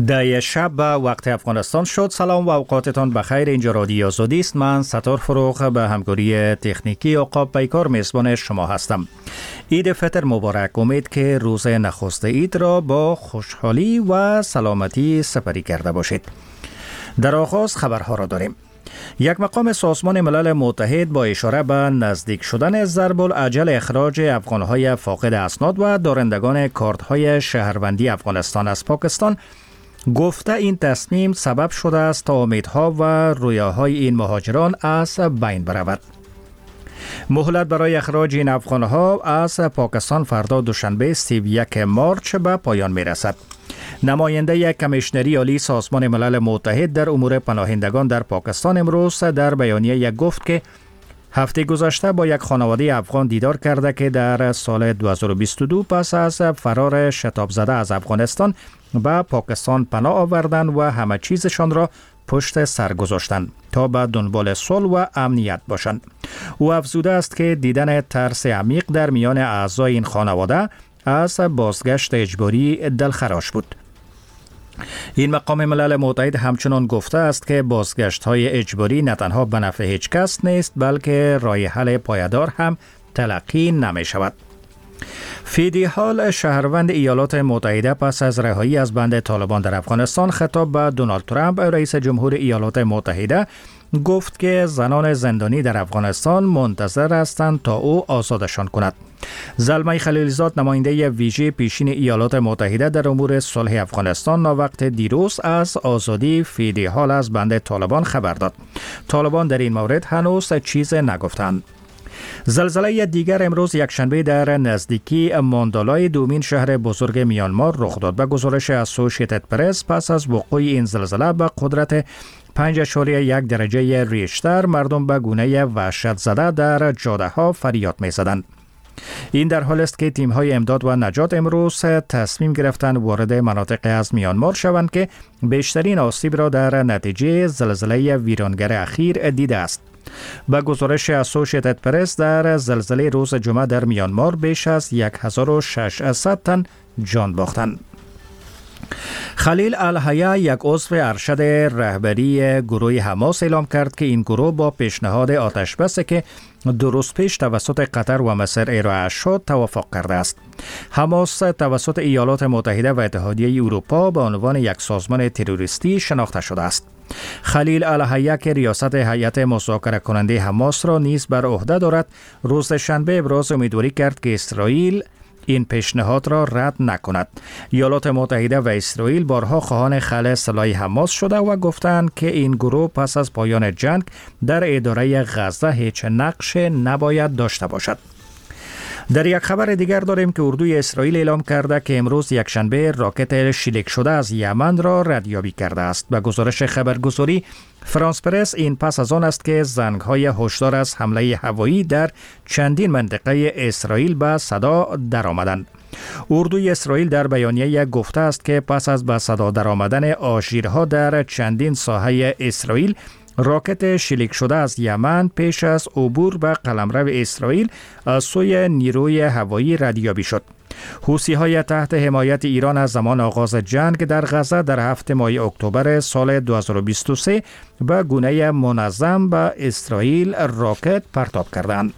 ده شب به وقت افغانستان شد. سلام و اوقاتتان بخیر. اینجا رادیو آزادی است. من ستار فروغ به همکاری تکنیکی عقاب پیکار میزبان شما هستم. عید فطر مبارک. امید که روز نخست عید را با خوشحالی و سلامتی سپری کرده باشید. در آغاز خبرها را داریم. یک مقام سازمان ملل متحد با اشاره به نزدیک شدن ضرب العجل اخراج افغانهای فاقد اسناد و دارندگان کارت‌های شهروندی افغانستان از پاکستان گفته این تصمیم سبب شده است تا امیدها و رویاهای این مهاجران از بین برود. مهلت برای اخراج این افغانها از پاکستان فردا دوشنبه 31 مارچ به پایان می رسد. نماینده کمیشنری عالی سازمان ملل متحد در امور پناهندگان در پاکستان امروز در بیانیه گفت که هفته گذشته با یک خانواده افغان دیدار کرده که در سال 2022 پس از فرار شتاب زده از افغانستان به پاکستان پناه آوردند و همه چیزشان را پشت سر گذاشتند تا به دنبال صلح و امنیت باشند. او افزوده است که دیدن ترس عمیق در میان اعضای این خانواده از بازگشت اجباری دلخراش بود. این مقام ملل متحد همچنان گفته است که بازگشت‌های اجباری نه تنها به نفع هیچ کس نیست بلکه راه حل پایدار هم تلقی نمی شود. فیدی هال شهروند ایالات متحده پس از رهایی از بند طالبان در افغانستان خطاب به دونالد ترامپ رئیس جمهور ایالات متحده گفت که زنان زندانی در افغانستان منتظر هستند تا او آزادشان کند. زلمه خلیلزاد نماینده ویژه پیشین ایالات متحده در امور صلح افغانستان ناوقت دیروز از آزادی فیدی هال از بند طالبان خبر داد. طالبان در این مورد هنوز چیز نگفتند. زلزله دیگر امروز یکشنبه در نزدیکی ماندالای دومین شهر بزرگ میانمار رخ داد. به گزارش اسوسییتد پرس پس از وقوع این زلزله به قدرت 5.1 درجه ریشتر مردم به گونه وحشت زده در جاده ها فریاد می زدند. این در حال است که تیم های امداد و نجات امروز تصمیم گرفتند وارد مناطق از میانمار شوند که بیشترین آسیب را در نتیجه زلزله ویرانگر اخیر دیده است. به گزارش اسوسییتد پرس در زلزله روز جمعه در میانمار بیش از 1600 تن جان باختند. خلیل الحیا یک عضو ارشد رهبری گروه حماس اعلام کرد که این گروه با پیشنهاد آتشبسی که 2 روز پیش توسط قطر و مصر ارائه شد توافق کرده است. حماس توسط ایالات متحده و اتحادیه اروپا به عنوان یک سازمان تروریستی شناخته شده است. خلیل الحیا که ریاست هیئت مذاکره کننده حماس را نیز بر عهده دارد روز شنبه ابراز امیدواری کرد که اسرائیل این پیشنهاد را رد نکند. ایالات متحده و اسرائیل بارها خواهان خلع سلاح حماس شده و گفتند که این گروه پس از پایان جنگ در اداره غزه هیچ نقش نباید داشته باشد. در یک خبر دیگر داریم که اردوی اسرائیل اعلام کرده که امروز یکشنبه راکت شلیک شده از یمن را ردیابی کرده است. به گزارش خبرگزاری فرانس پرس این پس از آن است که زنگ‌های هشدار از حمله هوایی در چندین منطقه اسرائیل به صدا درآمدند. اردوی اسرائیل در بیانیه گفته است که پس از به صدا درآمدن آژیرها در چندین ساحه اسرائیل راکت شلیک شده از یمن پیش از عبور به قلمرو اسرائیل از سوی نیروی هوایی ردیابی شد. حوثی‌های تحت حمایت ایران از زمان آغاز جنگ در غزه در 7 ماه اکتبر سال 2023 به گونه منظم به اسرائیل راکت پرتاب کردند.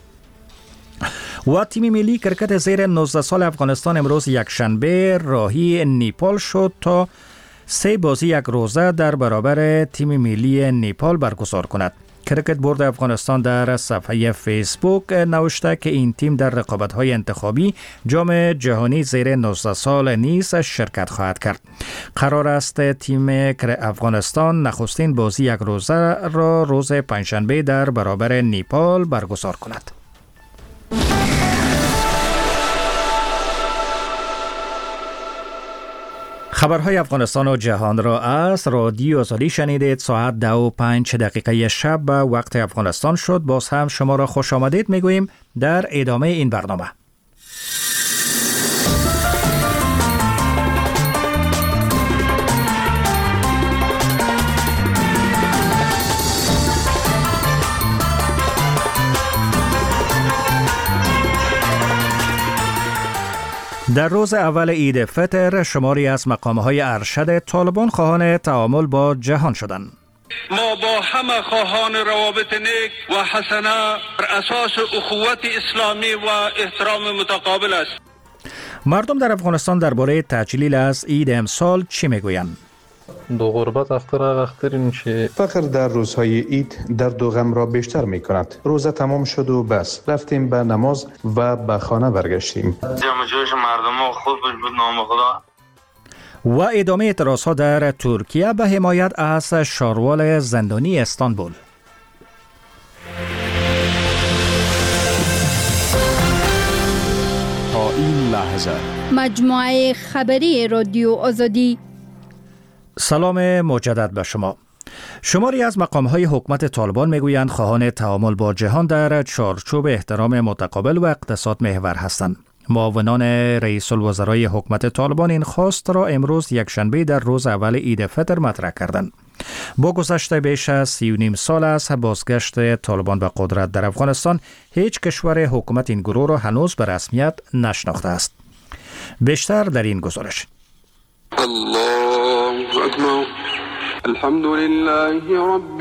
و تیم ملی کرکت زیر 19 سال افغانستان امروز یکشنبه راهی نیپال شد تا 3 بازی یک روزه در برابر تیم ملی نیپال برگزار کند. کرکت بورد افغانستان در صفحه فیسبوک نوشته که این تیم در رقابت‌های انتخابی جام جهانی زیر 19 سال نیز شرکت خواهد کرد. قرار است تیم افغانستان نخستین بازی یک روزه را روز پنجشنبه در برابر نیپال برگزار کند. خبرهای افغانستان و جهان را از رادیو آزادی شنیدید. ساعت 2:05 شب به وقت افغانستان شد. باز هم شما را خوش آمدید میگوییم در ادامه این برنامه. در روز اول عید فطر شماری از مقام‌های ارشد طالبان خواهان تعامل با جهان شدند. ما با همه خواهان روابط نیک و حسنه بر اساس اخوت اسلامی و احترام متقابل است. مردم در افغانستان درباره تعجیل از عید امسال چی میگویند؟ دو غربت اخترین چه فقر در روزهای عید در دو غم را بیشتر می کند. روزه تمام شد و بس رفتیم به نماز و به خانه برگشتیم. جمع جوش مردم خود بود نام خدا. و ادامه اعتراضها در ترکیه به حمایت از شاروال زندانی استانبول. تا این لحظه مجموعه خبری رادیو آزادی. سلام مجدد به شما. شماری از مقام‌های حکومت طالبان میگویند خواهان تعامل با جهان در چارچوب احترام متقابل و اقتصاد محور هستند. معاونان رئیس الوزرای حکومت طالبان این خواست را امروز یکشنبه در روز اول عید فطر مطرح کردند. با گذشت بیش از 3.5 سال از بازگشت طالبان به قدرت در افغانستان، هیچ کشور حکومت این گروه را هنوز به رسمیت نشناخته است. بیشتر در این گزارش. الله اکبر. الحمد لله رب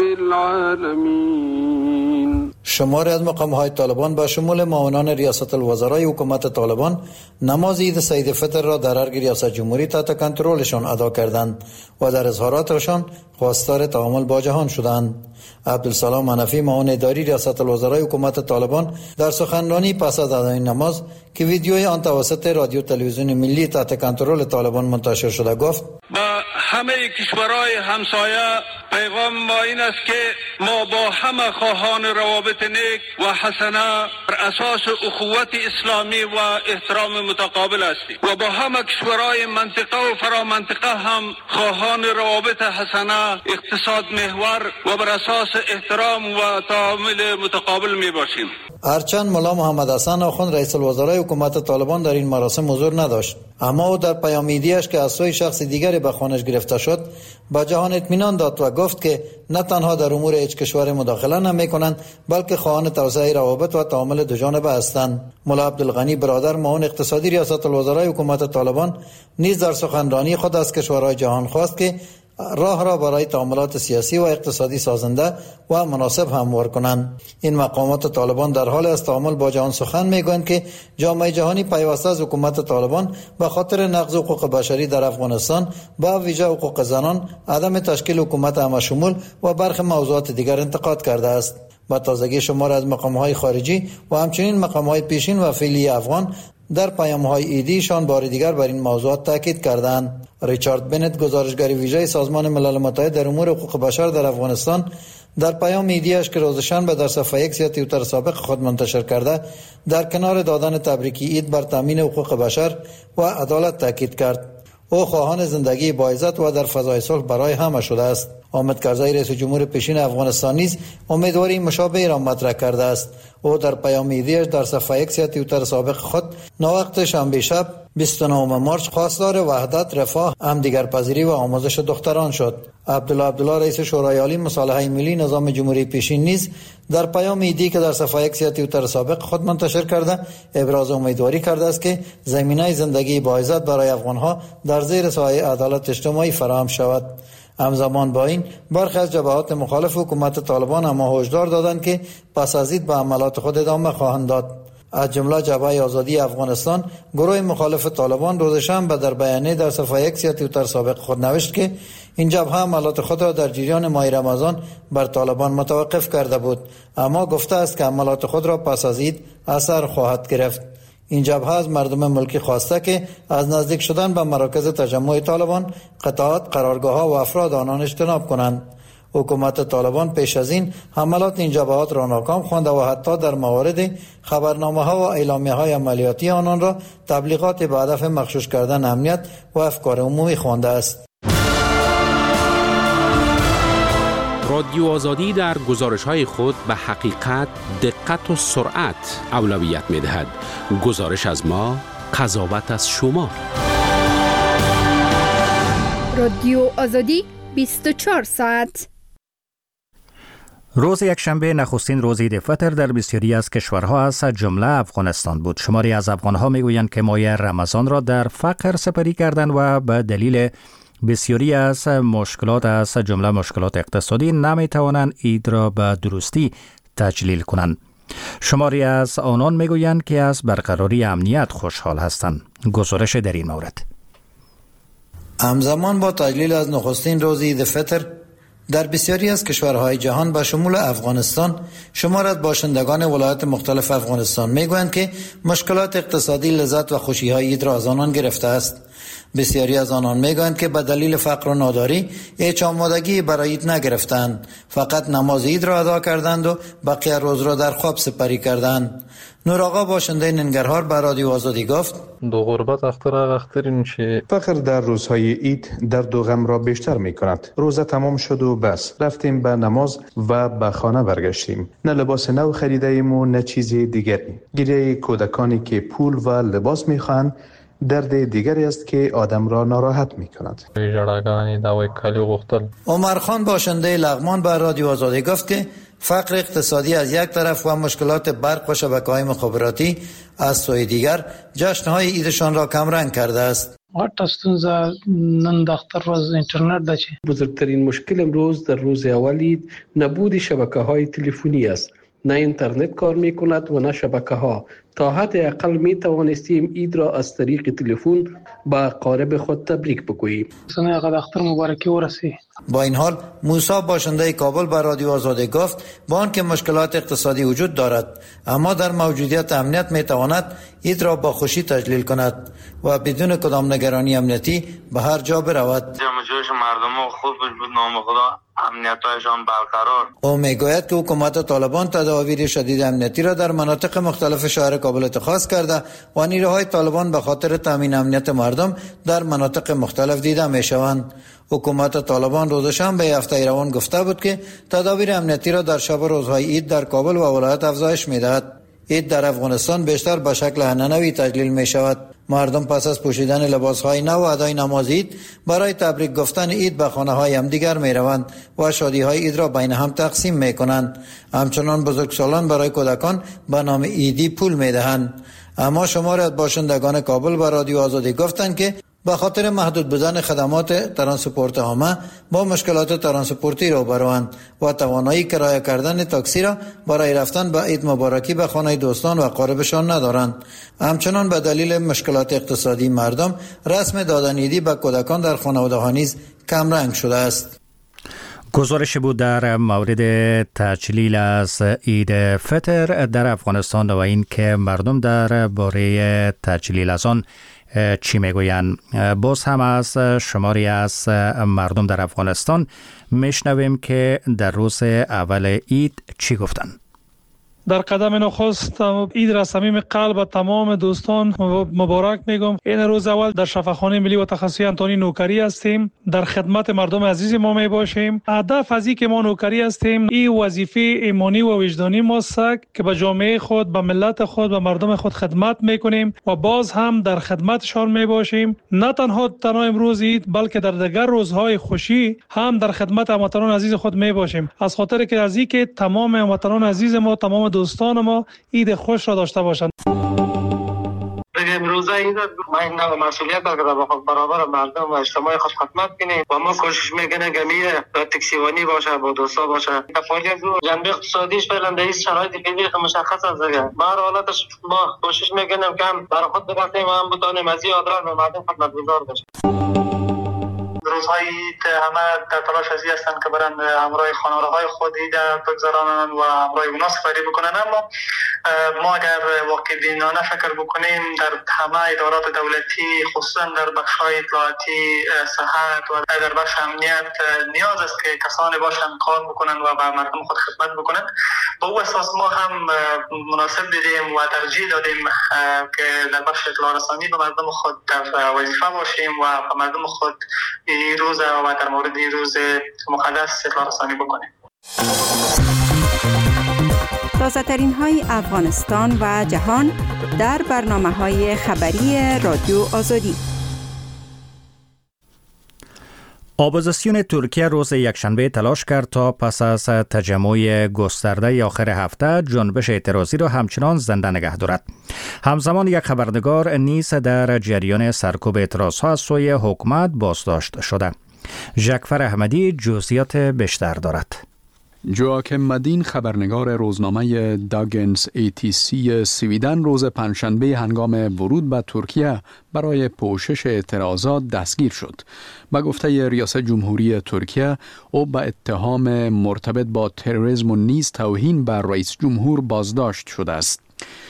العالمین. شماری از مقام‌های طالبان با شمول معاونان ریاست الوزرای حکومت طالبان نماز عید سعید فطر را در ارگ ریاست جمهوری تحت کنترلشان ادا کردند و در اظهاراتشان خواستار تعامل با جهان شدند. عبدالسلام حنفی معاون اداری ریاست الوزرای حکومت طالبان در سخنرانی پس از ادای نماز که ویدیوی آن توسط رادیو تلویزیون ملی تحت کنترل طالبان منتشر شده گفت: با همه کشورهای همسایه پیغام ما این است که ما با همه خواهان روابط نیک و حسنه بر اساس اخوت اسلامی و احترام متقابل هستیم و با همه کشورهای منطقه و فرامنطقه هم خواهان روابط حسنه، اقتصاد محور و بر اساس احترام و تعامل متقابل می باشیم. هرچند ملا محمد حسن آخوند رئیس الوزرای حکومت طالبان در این مراسم حضور نداشت، اما او در پیام‌ایدی‌اش که از سوی شخص دیگری به خانه‌اش گرفته شد با جهان اطمینان داد و گفت که نه تنها در امور هیچ کشور مداخله نمی‌کنند بلکه خواهان توسعه روابط و تعامل دو جانبه هستند. ملا عبدالغنی برادر معاون اقتصادی ریاست الوزرای حکومت طالبان نیز در سخنرانی خود از کشورهای جهان خواست که راه را برای تعاملات سیاسی و اقتصادی سازنده و مناسب هموار کنند. این مقامات طالبان در حال از تعامل با جهان سخن میگویند که جامعه جهانی پیوسته از حکومت طالبان به خاطر نقض حقوق بشری در افغانستان، با ویژه حقوق زنان، عدم تشکیل حکومت همشمول و برخی موضوعات دیگر انتقاد کرده است. با تازگی شمار از مقام‌های خارجی و همچنین مقام‌های پیشین و فعلی افغان در پیام‌های ایدیشان بار دیگر بر این موضوعات تاکید کردند. ریچارد بنت، گزارشگر ویژه سازمان ملل متحد در امور حقوق بشر در افغانستان، در پیام ایدیش که روز شنبه در صفحه ایکس یا توییتر سابق خود منتشر کرده، در کنار دادن تبریکی عید بر تامین حقوق بشر و عدالت تاکید کرد. او خواهان زندگی با عزت و در فضای صلح برای همه شده است. حامد کرزی رئیس جمهور پیشین افغانستان نیز امیدواری مشابه را مطرح کرده است. او در پیام ایدیش در صفحه ایکس یا توییتر سابق خود ناوقت شنبه شب 29 مارس خواستار وحدت، رفاه، همدیگرپذیری و آموزش دختران شد. عبدالله رئیس شورای عالی مصالحه ملی نظام جمهوری پیشین نیز در پیام ایدی که در صفحه ایکس یا توییتر سابق خود منتشر کرده ابراز امیدواری کرده است که زمینه زندگی با عزت برای افغانها در زیر سایه عدالت اجتماعی فراهم شود. همزمان با این برخی از جبهات مخالف حکومت طالبان اما هشدار دادند که پس از عید به عملات خود ادامه خواهند داد. از جمله جبهه آزادی افغانستان، گروه مخالف طالبان، روز شنبه در بیانیه در صفحه ایکس یا توییتر سابق خود نوشت که این جبهه عملات خود را در جریان ماه رمضان بر طالبان متوقف کرده بود، اما گفته است که عملات خود را پس از عید اثر خواهد گرفت. این جبهه از مردم ملکی خواسته که از نزدیک شدن به مراکز تجمع طالبان، قطعات، قرارگاه‌ها و افراد آنان اجتناب کنند. حکومت طالبان پیش از این حملات این جبهات را ناکام خوانده و حتی در موارد خبرنامه‌ها و اعلامیه‌های عملیاتی آنان را تبلیغات به هدف مغشوش کردن امنیت و افکار عمومی خوانده است. رادیو آزادی در گزارش‌های خود به حقیقت، دقت و سرعت اولویت می‌دهد. گزارش از ما، قضاوت از شما. رادیو آزادی 24 ساعت. روز یکشنبه نخستین روز عید فطر در بسیاری از کشورها از جمله افغانستان بود. شماری از افغانها میگویند که ماه رمضان را در فقر سپری کردند و به دلیل بسیاری از مشکلات از جمله مشکلات اقتصادی نمیتوانند عید را به درستی تجلیل کنند. شماری از آنان میگویند که از برقراری امنیت خوشحال هستند. گزارش در این مورد. همزمان با تجلیل از نخستین روز عید فطر در بسیاری از کشورهای جهان به شمول افغانستان، شمار از باشندگان ولایات مختلف افغانستان میگویند که مشکلات اقتصادی لذت و خوشی‌های عید را از آنان گرفته است. بسیاری از آنان میگویند که به دلیل فقر و ناداری هیچ آمادگی برای عید نگرفتند، فقط نماز عید را ادا کردند و بقیه روز را در خواب سپری کردند. نور آقا باشنده ننگرهار به رادیو آزادی گفت: دو غربت اخترین چه فقر در روزهای عید درد و غم را بیشتر می کند. روزه تمام شد و بس، رفتیم به نماز و به خانه برگشتیم. نه لباس نو خریده ایم و نه چیز دیگری. گریه کودکانی که پول و لباس می خواهند درد دیگری است که آدم را ناراحت می کند. عمر خان باشنده لغمان به رادیو آزادی گفت که فقر اقتصادی از یک طرف و مشکلات برق و شبکه‌های مخابراتی از سوی دیگر جشن‌های عیدشان را کمرنگ کرده است. بزرگترین مشکل امروز در روز اول عید نبود شبکه‌های تلفنی است. نه اینترنت کار می‌کند و نه شبکه‌ها. تا حد اقل می توانستیم عید را از طریق تلفن با اقارب خود تبریک بگوییم. با این حال موسی باشنده کابل به رادیو آزادی گفت با آنکه مشکلات اقتصادی وجود دارد، اما در موجودیت امنیت می تواند عید را با خوشی تجلیل کند و بدون کدام نگرانی امنیتی به هر جا برود. جمع جوش مردم خوب بود، نام خدا امنیتایشان برقرار. او میگوید که حکومت طالبان تدابیر شدید امنیتی را در مناطق مختلف شهر کابل اتخاذ کرده و نیروهای طالبان به خاطر تامین امنیت مردم در مناطق مختلف دیده میشوند. حکومت طالبان روز شنبه هفته روان گفته بود که تدابیر امنیتی را در شب روزهای عید در کابل و ولایت افزایش می‌دهد. عید در افغانستان بیشتر به شکل هننوی تجلیل می شود. مردم پس از پوشیدن لباسهای نو و ادای نماز عید برای تبریک گفتن عید به خانه‌های همدیگر می روند و شادی‌های عید را بین هم تقسیم می کنند. همچنان بزرگسالان برای کودکان به نام عیدی پول می دهند. اما شماری از باشندگان کابل به رادیو آزادی گفتند که به خاطر محدود بودن خدمات ترانسپورت عامه با مشکلات ترانسپورتی روبروند و توانایی کرایه کردن تاکسی را برای رفتن به عید مبارکی به خانه دوستان و اقاربشان ندارند. همچنان به دلیل مشکلات اقتصادی مردم رسم دادن عیدی به کودکان در خانواده‌ها نیز کمرنگ شده است. گزارش بود در مورد تجلیل از عید فطر در افغانستان و این که مردم در باره تجلیل از آن چی میگویند. باز هم از شماری از مردم در افغانستان میشنویم که در روز اول عید چی گفتند. در قدم نخست عید را صمیم قلب تمام دوستان مبارک میگم. این روز اول در شفاخانه ملی و تخصصی انتونی نوکری هستیم، در خدمت مردم عزیز ما می باشیم. هدف از اینکه ما نوکری هستیم این وظیفه ایمانی و وجدانی ماست که به جامعه خود، به ملت خود، به مردم خود خدمت میکنیم و باز هم در خدمتشان می باشیم. نه تنها امروز عید بلکه در دیگر روزهای خوشی هم در خدمت هموطنان عزیز خود می باشیم. از خاطر که از اینکه تمام هموطنان عزیز ما، تمام دوستان ما عید خوش را داشته باشند. امروز عید ما این نوع مسئولیت داریم برابر مردم و اجتماع خود خدمت کنیم و ما کوشش میکنیم که میره تکسیوانی باشه، با دوستا باشه. فعالیت جنبه اقتصادیش فعلا در این شرایط فعلی مشخص است دیگه. ما هر حالتش ما کوشش میکنیم که هم برای خود بگفتیم و هم بتونیم از این آدرار به مردم خدمتگزار باشیم. روزهای عید همه در تلاش از این هستند که برن همراه خانواده‌های خود عید بگذرانند و همراه اونا سفری بکنن. اما ما اگر واقع بینانه فکر بکنیم در همه ادارات دولتی، خصوصا در بخش‌های اطلاعاتی، صحت و در بخش امنیت نیاز است که کسانی باشند کار بکنن و به مردم خود خدمت بکنن. با او اساس ما هم مناسب دیدیم و ترجیح دادیم که در بخش اطلاع رسانی به مردم خود در وظیفه باشیم و به مردم خود این روز و در مورد این روز مقدس اطلاع رسانی بکنیم. تازه ترین های افغانستان و جهان در برنامه های خبری رادیو آزادی. اپوزیسیون ترکیه روز یکشنبه تلاش کرد تا پس از تجمع گسترده آخر هفته جنبش اعتراضی را همچنان زنده نگه دارد. همزمان یک خبرنگار نیز در جریان سرکوب اعتراضها از سوی حکومت بازداشت شده. ژکفر احمدی جزئیات بیشتر دارد. جواکم مدین خبرنگار روزنامه داگنس ATC سویدن روز پنجشنبه هنگام ورود به ترکیه برای پوشش اعتراضات دستگیر شد. با گفته ریاست جمهوری ترکیه او به اتهام مرتبط با تروریسم و نیز توهین بر رئیس جمهور بازداشت شده است.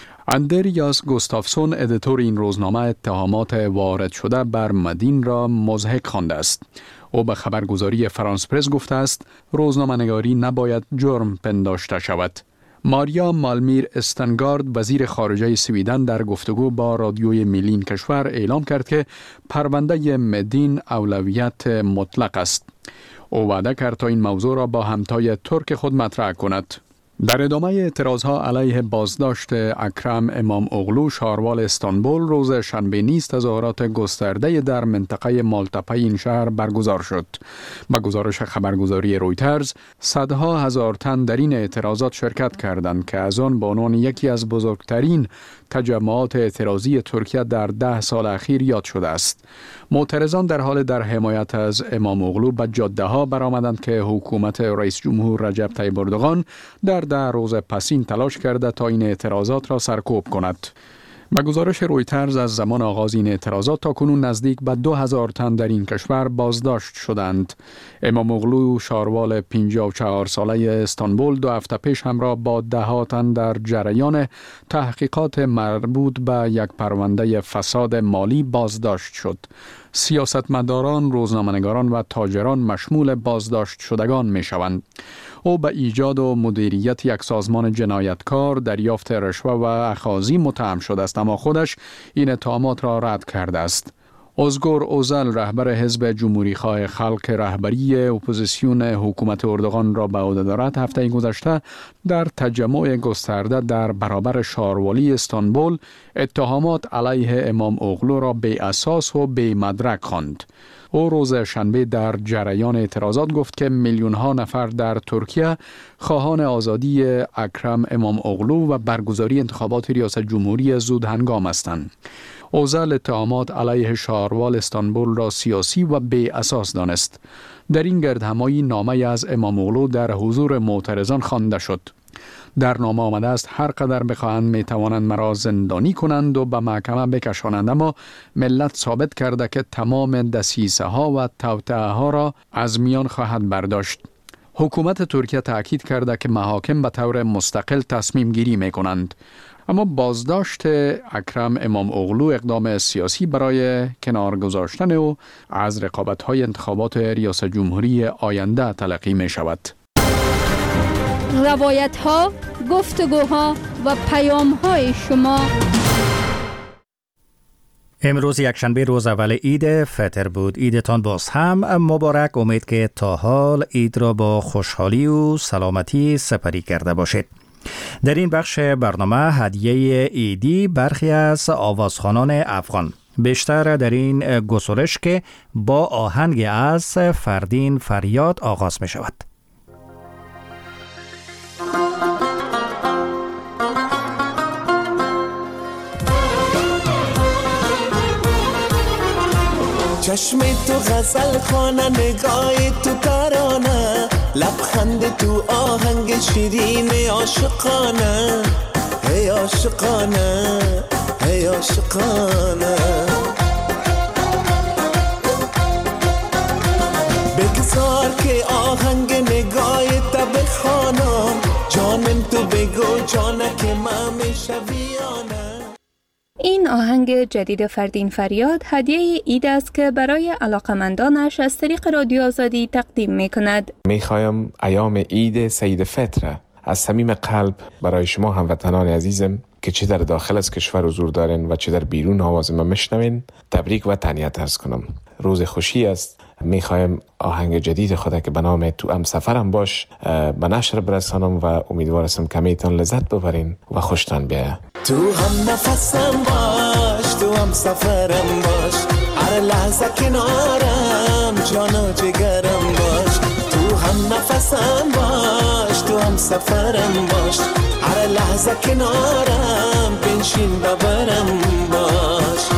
اندریاس گوستافسون ادیتور این روزنامه اتهامات وارد شده بر مدین را مضحک خوانده است. او به خبرگزاری فرانس پرس گفته است روزنامه‌نگاری نباید جرم پنداشته شود. ماریا مالمیر استنگارد وزیر خارجه سویدن در گفتگو با رادیوی ملی کشور اعلام کرد که پرونده مدین اولویت مطلق است. او وعده کرد تا این موضوع را با همتای ترک خود مطرح کند. در ادامه اعتراضها علیه بازداشت اکرم امام اغلو شاروال استانبول روز شنبه نیز تظاهرات گسترده در منطقه مالتپه این شهر برگزار شد. با گزارش خبرگزاری رویترز صدها هزار تن در این اعتراضات شرکت کردند که از آن به عنوان یکی از بزرگترین تجمعات اعتراضی ترکیه در 10 سال اخیر یاد شده است. معترضان در حال در حمایت از امام اغلو به جاده ها برآمدند که حکومت رئیس جمهور رجب طیب اردوغان در 10 روز پسین تلاش کرده تا این اعتراضات را سرکوب کند. با گزارش رویترز از زمان آغاز این اعتراضات تا کنون نزدیک به 2000 تن در این کشور بازداشت شدند. امام اغلو شاروال 54 ساله استانبول 2 هفته پیش همراه با 10 تن در جریان تحقیقات مربوط به یک پرونده فساد مالی بازداشت شد. سیاستمداران، روزنامه‌نگاران و تاجران مشمول بازداشت شدگان می شوند. او به ایجاد و مدیریت یک سازمان جنایتکار، دریافت رشوه و اخاذی متهم شده است، اما خودش این اتهامات را رد کرده است. ازگور اوزل رهبر حزب جمهوری‌خواه خلق رهبری اپوزیسیون حکومت اردوغان را به عهده دارد هفته گذشته در تجمع گسترده در برابر شاروالی استانبول اتهامات علیه امام اغلو را بی اساس و بی مدرک خواند. او روز شنبه در جریان اعتراضات گفت که میلیون ها نفر در ترکیه خواهان آزادی اکرم امام اغلو و برگزاری انتخابات ریاست جمهوری زود هنگام هستند. اوزل اتهامات علیه شاروال استانبول را سیاسی و بی اساس دانست. در این گردهمایی نامه از امام اغلو در حضور معترضان خوانده شد. در نامه آمده است هر قدر بخواهند می توانند مرا زندانی کنند و به محکمه بکشانند، اما ملت ثابت کرده که تمام دسیسه ها و توطئه ها را از میان خواهد برداشت. حکومت ترکیه تاکید کرده که محاکم به طور مستقل تصمیم گیری می کنند. اما بازداشت اکرم امام اغلو اقدام سیاسی برای کنار گذاشتن او از رقابت‌های انتخابات ریاست جمهوری آینده تلقی می شود. روایت‌ها، گفتگوها و پیام‌های شما. امروز یکشنبه روز اول عید فطر بود. عیدتان باز هم مبارک. امید که تا حال عید را با خوشحالی و سلامتی سپری کرده باشید. در این بخش برنامه هدیه عیدی برخی از آوازخوانان افغان، بیشتر در این گزارش که با آهنگ از فردین فریاد آغاز می شود. چشم تو غزل خانه، نگاه تو ترانه، لبخند تو آهنگ شیرین عاشقانه، هی عاشقانه، هی عاشقانه. بگذار که آهنگ نگاه تا بخوانم، جانم تو بگو جانه که من میشویانه. این آهنگ جدید فردین فریاد هدیه عید است که برای علاقمندانش از طریق رادیو آزادی تقدیم می کند. می خواهم ایام عید سید فطر از صمیم قلب برای شما هموطنان عزیزم که چه در داخل از کشور حضور دارین و چه در بیرون آواز من میشنوین تبریک و تهنیت عرض کنم. روز خوشی است. می خواهم آهنگ جدید خود که به نام تو ام سفرم باش به نشر برسانم و امیدوارم که میتون لذت ببرین و خوشتان بیاید. تو هم نفسم باش، تو هم سفرم باش، هر لحظه کنارم جان و جگرم باش، تو هم نفسم باش، تو هم سفرم باش، هر لحظه کنارم بنشین ببرم باش.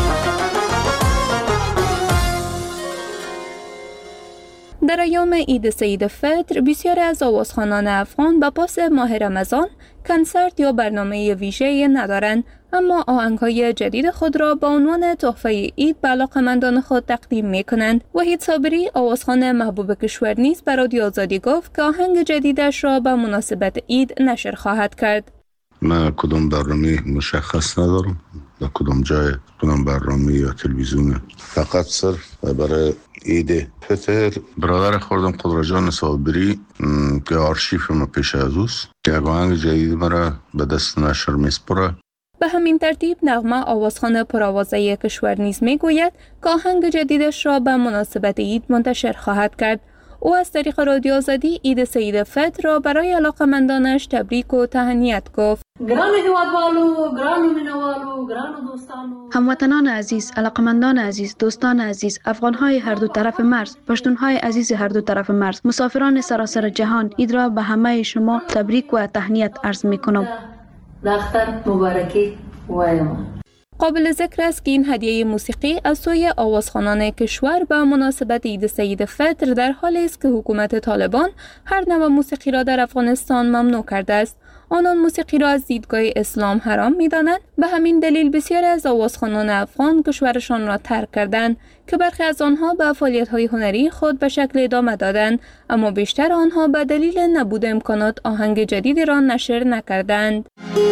در ایام عید سید فطر بسیاری از آوازخوانان افغان به پاس ماه رمضان کنسرت یا برنامه ویژه‌ای ندارند، اما آهنگ‌های جدید خود را با عنوان تحفه عید به علاقه‌مندان خود تقدیم می‌کنند. وحید صابری آوازخوان محبوب کشور نیز به رادیو آزادی گفت که آهنگ جدیدش را به مناسبت عید نشر خواهد کرد. من کدام برنامه مشخص ندارم، در کدام جای کدام برنامه یا تلویزیون، فقط صرف برای عید فطر برادر خوردم قدرجان صابری که آرشیف ما پیش از اوست که آهنگ جدید مرا به دست نشر میسپره. به همین ترتیب نغمه آوازخوان پرآوازه کشور نیز میگوید که آهنگ جدیدش را به مناسبت عید منتشر خواهد کرد. او از طریق رادیو آزادی عید سید فطر را برای علاقه‌مندانش تبریک و تهنیت گفت. گران هیوادوالو، گران مینوالو، گران دوستانو، هموطنان عزیز، علاقمندان عزیز، دوستان عزیز، افغان‌های هر دو طرف مرز، پشتون‌های عزیز هر دو طرف مرز، مسافران سراسر جهان، عید را به همه شما تبریک و تهنیت عرض می‌کنم. دختر مبارکی وایم. قابل ذکر است که این هدیه موسیقی از سوی آوازخوانان کشور به مناسبت عید سید فطر در حالی است که حکومت طالبان هر نوع موسیقی را در افغانستان ممنوع کرده است. آنان موسیقی را از دیدگاه اسلام حرام می‌دانند. به همین دلیل بسیاری از آوازخوانان افغان کشورشان را ترک کردند که برخی از آنها به فعالیت‌های هنری خود به شکل ادامه دادند، اما بیشتر آنها به دلیل نبود امکانات آهنگ جدیدی را نشر نکردند.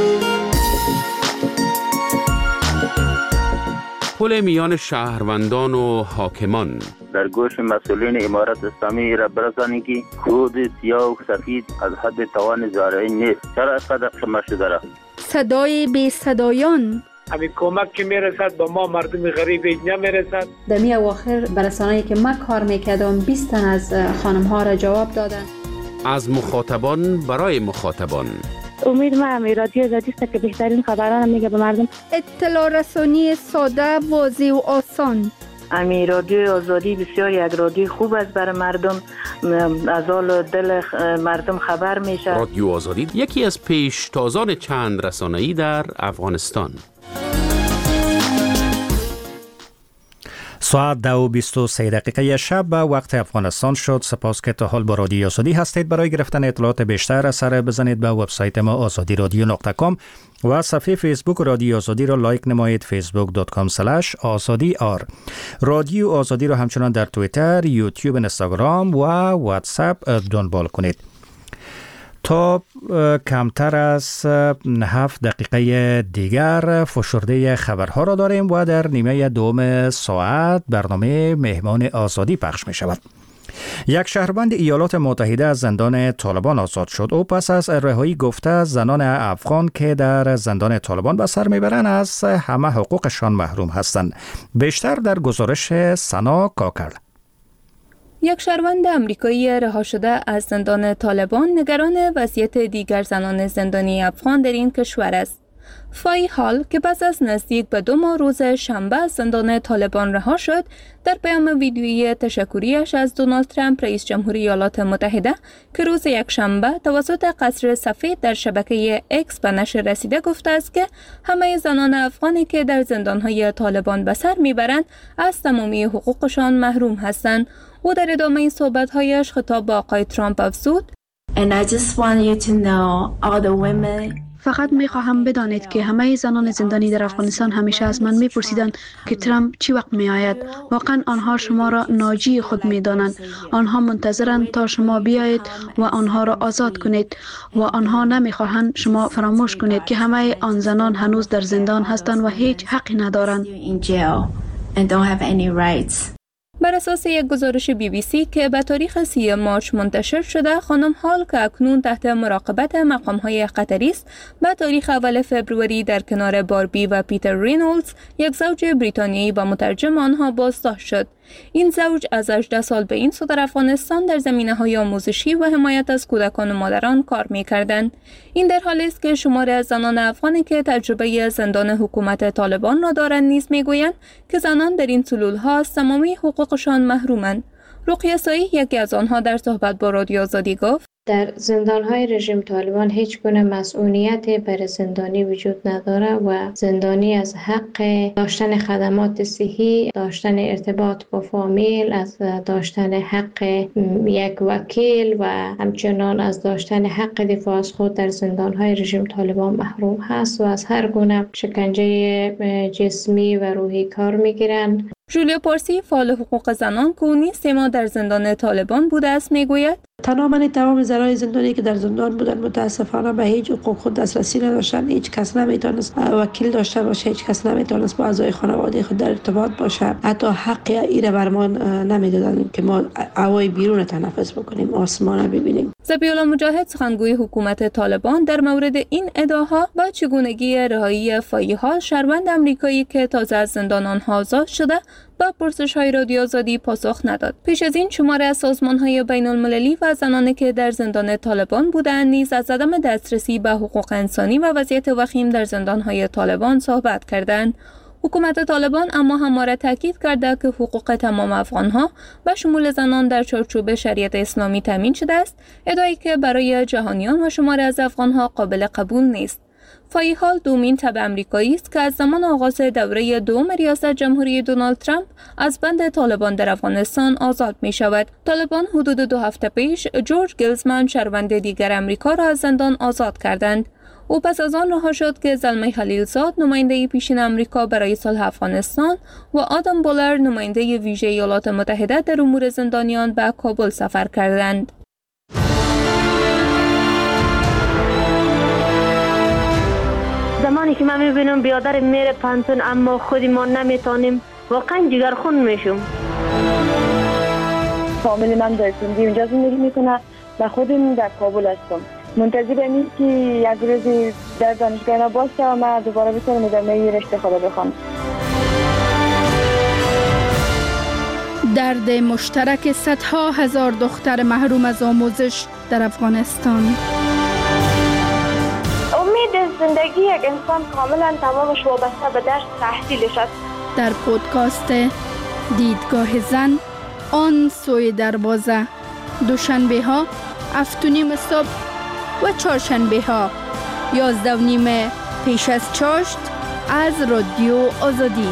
پل میان شهروندان و حاکمان در گوش مسئولین امارت اسلامی را برسانید که کود سیاه و سفید از حد توان زارعین نیست. چرا اینقدر شما شده را؟ صدای بی صدایان، همین کمک که میرسد به ما مردم غریب نمیرسد. دمی اواخر برسانه‌ای که من کار میکردم 20 تن از خانم ها را جواب دادن. از مخاطبان برای مخاطبان. امید ما رادیو آزادی است که بهترین خبران میگه به مردم. اطلاع رسانی ساده، واضح و آسان. رادیو آزادی بسیار یک رادیو خوب است برای مردم، از حال دل مردم خبر میشه. رادیو آزادی یکی از پیشتازان چند رسانه‌ای در افغانستان. ساعت 2:23 شب به وقت افغانستان شد. سپاس که تا حال با رادیو آزادی هستید. برای گرفتن اطلاعات بیشتر سر بزنید به وبسایت ما azadiradyo.com و صفحه فیسبوک رادیو آزادی را لایک نمایید، facebook.com/azadi.r. رادیو آزادی را همچنان در توییتر، یوتیوب، اینستاگرام و واتساپ دنبال کنید. تا کمتر از 7 دقیقه دیگر فشرده خبرها را داریم و در نیمه دوم ساعت برنامه مهمان آزادی پخش می شود. یک شهروند ایالات متحده از زندان طالبان آزاد شد. او پس از رهایی گفته زنان افغان که در زندان طالبان به سر میبرند از همه حقوقشان محروم هستند. بیشتر در گزارش سنا کاکر. یک شهروند آمریکایی رها شده از زندان طالبان نگران وضعیت دیگر زنان زندانی افغان در این کشور است. فای هال که پس از نزدیک به 2 ماه روز شنبه از زندان طالبان رها شد، در پیام ویدیویی تشکریش از دونالد ترامپ رئیس جمهوری ایالات متحده که روز یک شنبه توسط قصر سفید در شبکه اکس به نشر رسیده گفته است که همه زنان افغانی که در زندانهای طالبان به سر میبرند از تمامی حقوقشان محروم هستند. او در ادامه صحبت‌هایش خطاب به آقای ترامپ افزود: فقط میخواهم بدانید که همه زنان زندانی در افغانستان همیشه از من میپرسیدند که ترامپ چی وقت میآید. واقعا آنها شما را ناجی خود میدانند. آنها منتظرند تا شما بیایید و آنها را آزاد کنید و آنها نمیخواهند شما فراموش کنید که همه آن زنان هنوز در زندان هستند و هیچ حقی ندارند. بر اساس یک گزارش BBC که به تاریخ 30 مارچ منتشر شده، خانم هال که اکنون تحت مراقبت مقام‌های قطری است، به تاریخ اول فبروری در کنار باربی و پیتر رینولدز، یک زوج بریتانیایی با مترجم آنها بازداشت شد. این زوج از 18 سال به این سو در افغانستان در زمینه‌های آموزشی و حمایت از کودکان و مادران کار می‌کردند. این در حالی است که شماری از زنان افغانی که تجربه زندان حکومت طالبان را دارند نیز می‌گویند که زنان در این سلول‌ها از تمامی حقوقشان محرومند. رقیه سایی یکی از آنها در صحبت با رادیو آزادی گفت: در زندان‌های رژیم طالبان هیچ گونه مسئولیتی برای زندانی وجود نداره و زندانی از حق داشتن خدمات صحی، داشتن ارتباط با فامیل، از داشتن حق یک وکیل و همچنان از داشتن حق دفاع از خود در زندان‌های رژیم طالبان محروم هست و از هر گونه شکنجه جسمی و روحی کار می‌گیرند. جولیا پارسی فعال حقوق زنان که او 3 ماه در زندان طالبان بوده است میگوید: تمام زنان زندانی که در زندان بودن متاسفانه به هیچ حقوق خود دسترسی نداشتن. هیچ کس نمیتونست وکیل داشته باشه، هیچ کس نمیتونست با اعضای خانواده خود در ارتباط باشه. حتی حق ایره برمان نمیدادن که ما هوای بیرون تنفس بکنیم، آسمان ببینیم. ذبیح الله مجاهد سخنگوی حکومت طالبان در مورد این ادعاها با چگونگی رهایی فایی حال شهروند آمریکایی که تازه از زندان آنها آزاد شده با پرسش‌های رادیو آزادی پاسخ نداد. پیش از این شماره از سازمان‌های بین‌المللی و زنانی که در زندان طالبان بودند نیز از عدم دسترسی به حقوق انسانی و وضعیت وخیم در زندان‌های طالبان صحبت کردند. حکومت طالبان اما همواره تاکید کرده که حقوق تمام افغان‌ها به شمول زنان در چارچوب شریعت اسلامی تامین شده است، ادعایی که برای جهانیان و شماری از افغان‌ها قابل قبول نیست. فایی حال دومین تبع امریکایی است که از زمان آغاز دوره دوم ریاست جمهوری دونالد ترامپ از بند طالبان در افغانستان آزاد می شود. طالبان حدود 2 هفته پیش جورج گلزمن شهروند دیگر امریکا را از زندان آزاد کردند. او پس از آن رها شد که زلمه خلیلزاد نماینده پیشین امریکا برای صلح افغانستان و آدم بولر نماینده ویژه ایالات متحده در امور زندانیان به کابل سفر کردند. زمانی که من میبینم بیادر میره پانتون اما خودی ما نمیتونیم، واقعا جگرخون میشم. فامیل من در سندی اونجا زندگی میکنه و خودم در کابل هستم. منتظر اینم که یک روزی در دانشگاه باشه و من دوباره بتونم ادامه رشته خود بخونم. درد مشترک صدها هزار دختر محروم از آموزش در افغانستان. زندگی یک انسان کاملا تمامش وابسته به درس تحصیلش است. در پودکاست دیدگاه زن آن سوی دروازه، دوشنبه ها 7:30 صبح و چهارشنبه ها 11:30 پیش از چاشت از رادیو آزادی.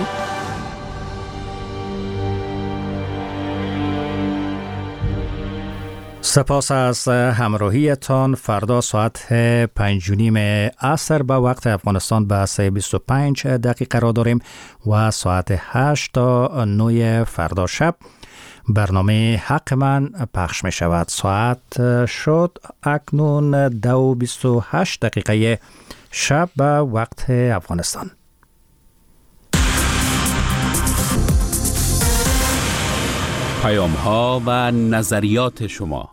سپاس از همراهیتان. فردا ساعت 5:30 عصر به وقت افغانستان به 3:25 دقیقه را داریم و ساعت 8 تا 9 فردا شب برنامه حق من پخش می شود. ساعت شد اکنون 2:28 دقیقه شب به وقت افغانستان. پیام‌ها و نظریات شما.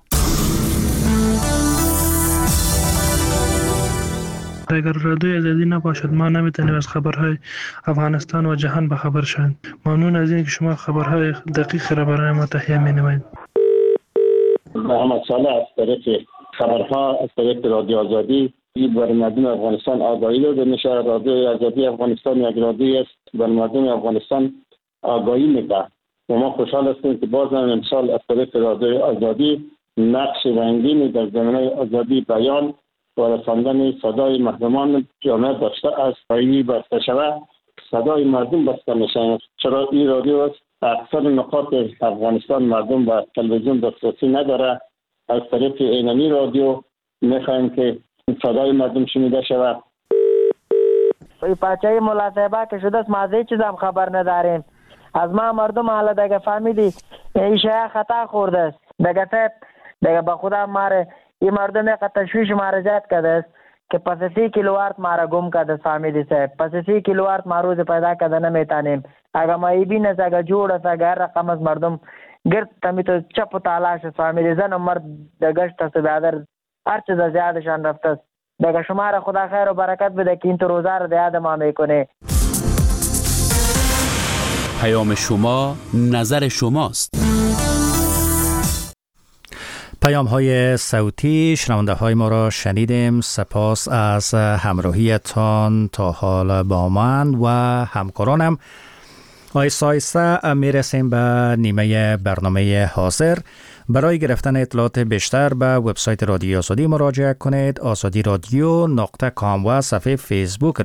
اگر رادیو آزادی نباشد ما نمیتونیم از خبرهای افغانستان و جهان بخبر شویم. ممنون از اینکه شما خبرهای دقیق را برای ما تهیه می‌نمایید. محمد صالح از طریق خبرها از طریق رادیو آزادی برای مردم افغانستان آگاهی داده میشه. رادیو آزادی افغانستان یک رادیو است برای مردم افغانستان آگاهی میده و ما خوشحال هستیم که باز هم امسال از طریق رادیو آزادی نقش رنگینی در زمینه آزادی بیان و رساندن صدای محرومان جامعه داشته است. این بسته شود صدای مردم بسته میشه، چرا این رادیو است اکثر نقاط افغانستان مردم با تلویزیون دسترسی نداره. از طریق اینمی رادیو میخوایم که صدای مردم شنیده شود. بچه ملاصبه که شده است ما از هیچ چیز هم خبر نداریم. از ما مردم حالا دیگه فهمیدی این شیعه خطا خورده است دیگه به خدا ماره این مردم یک تشویش مارجات کرده است که پس 30 کیلووات مارا گم کرده است. فهمیدی صاحب پس 30 کیلووات ما روز پیدا کرده نمیتانیم. اگر ما ای بین است اگر جوڑ است اگر رقم از مردم گرد تمی تو چپ و تالاش است. فهمیدی زن و مرد دگشت است بیادر هر چیز زیادشان رفته است. دیگه شما را خدا خیر و برکت بده که این تو روزه را یاد ما میکنه. پیام شما نظر شماست. پیام های صوتی شنونده های ما را شنیدیم. سپاس از همراهیتان تا حال با من و همکارانم. آیسته میرسیم به نیمه برنامه حاضر. برای گرفتن اطلاعات بیشتر به وبسایت رادیو آزادی مراجعه کنید. azadiradyo.com و صفحه فیسبوک